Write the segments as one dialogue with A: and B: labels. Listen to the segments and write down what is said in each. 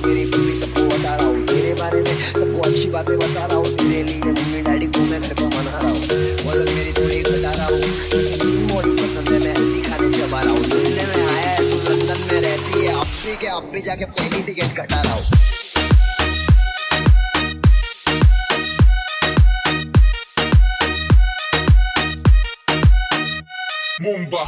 A: तेरी फिर भी सबको बता रहा हूँ तेरे बारे में, सबको अच्छी बातें बता रहा हूँ तेरे लिए। मम्मी डैडी को मैं घर पे मना रहा हूँ, वजन मेरी थोड़ी घटा रहा हूँ। बॉडी पसंद है, मैं हेल्दी खाने चबा रहा हूँ। सुनने में आया है तू लंदन में रहती है, अब भी जाके पहली टिकट कटा रहा हूँ।
B: Mumba.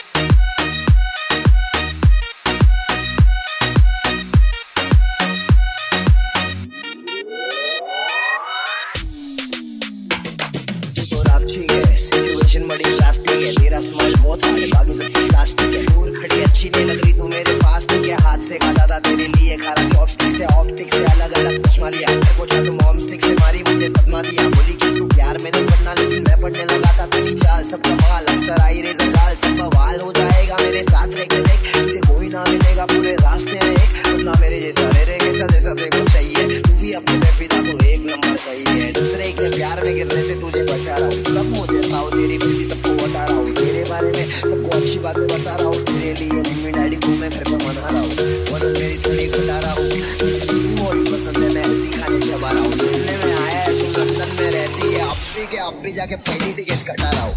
A: तो रापची है, सिचुएशन बड़ी ड्रास्टिक है, तेरा स्माइल बहुत हार्ड, बाकी सब प्लास्टिक है। दूर खड़ी अच्छी नहीं लग रही तू मेरे पास, ठीक है हाथ से खाता था तेरे लिए खाना, चॉपस्टिक से ऑप्टिक से अलग अलग चश्मा लिया, पूछा तो मॉम स्टिक से मारी मुझे सपना दिया। बोली कि तू प्यार में नहीं पढ़ना, लेकिन मैं पढ़ने लगा था तेरी चाल सब कमाल। अक्सर आई रेजर गाल सब बवाल हो जाएगा मेरे साथ रह के देख, तुझे कोई ना मिलेगा पूरे रास्ते में एक, अपना मेरे जैसा मेरे जैसा देखो चाहिए। तू भी अपने बेफिदा को एक नंबर सही है, दूसरे के प्यार में गिरने से तुझे बचा रहा हूँ। सब मुझे खाओ तेरी फिर भी सबको बता रहा हूँ तेरे बारे में, सबको अच्छी बातें बता रहा हूँ तेरे लिए। मम्मी डैडी को मैं घर पे मना रहा हूँ, वजन मेरी थोड़ी घटा रहा हूँ। बॉडी पसंद है, मैं हेल्दी खाने चबा रहा हूँ। सुनने में आया है तू लंदन में रहती है, अब भी जाके पहली टिकट कटा रहा हूँ।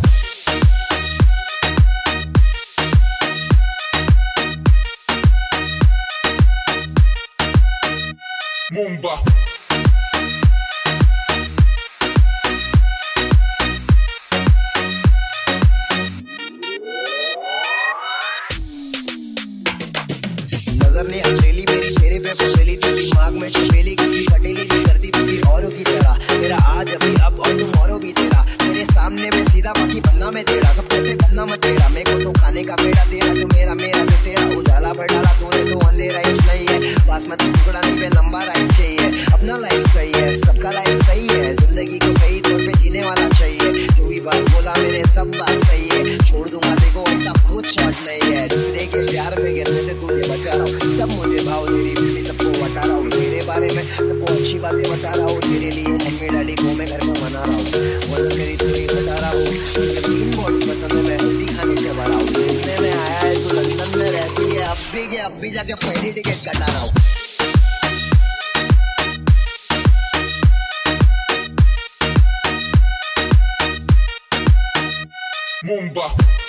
B: Mumba.
A: नजर ने हथेली मेरी चेहरे पे फसेली, तू दिमाग में छुपेली क्योंकि पटेली नहीं करती तू भी औरों की तरह। मेरा आज अभी अब और टुमारो भी तेरा, तेरे सामने में सीधा बाकी बनना मैं तेरा। सब कहते बनना मत तेरा, मेरे को तो खाने का पेड़ा तेरा, जो मेरा जो तेरा। उजाला बढ़ डाला तूने तो अंधेरा ही नहीं है, बासमती टुकड़ा नहीं पे लंबा राइस चाहिए। अपना लाइफ सही है, सबका लाइफ सही है, जिंदगी को सही तौर पे जीने वाला चाहिए। जो भी बात बोला मेरे सब बात सही है, छोड़ दूंगा देखो ऐसा खुद शॉट नहीं है। दूसरे के प्यार में गिरने से तुझे बचा रहा हूँ, सब मुझे भाव तेरी भी सबको बता रहा हूँ तेरे बारे में, सबको अच्छी बातें बता रहा हूँ तेरे लिए। मम्मी डैडी को मैं घर में मना रहा हूँ, वजन मेरी थोड़ी घटा रहा हूँ। तीन बॉडी पसंद है, मैं हेल्दी खाने चबा रहा हूँ। सुनने में आया है तू लंदन में रहती है, अब भी जाके पहली टिकट कटा रहा हूँ।
B: Mumba.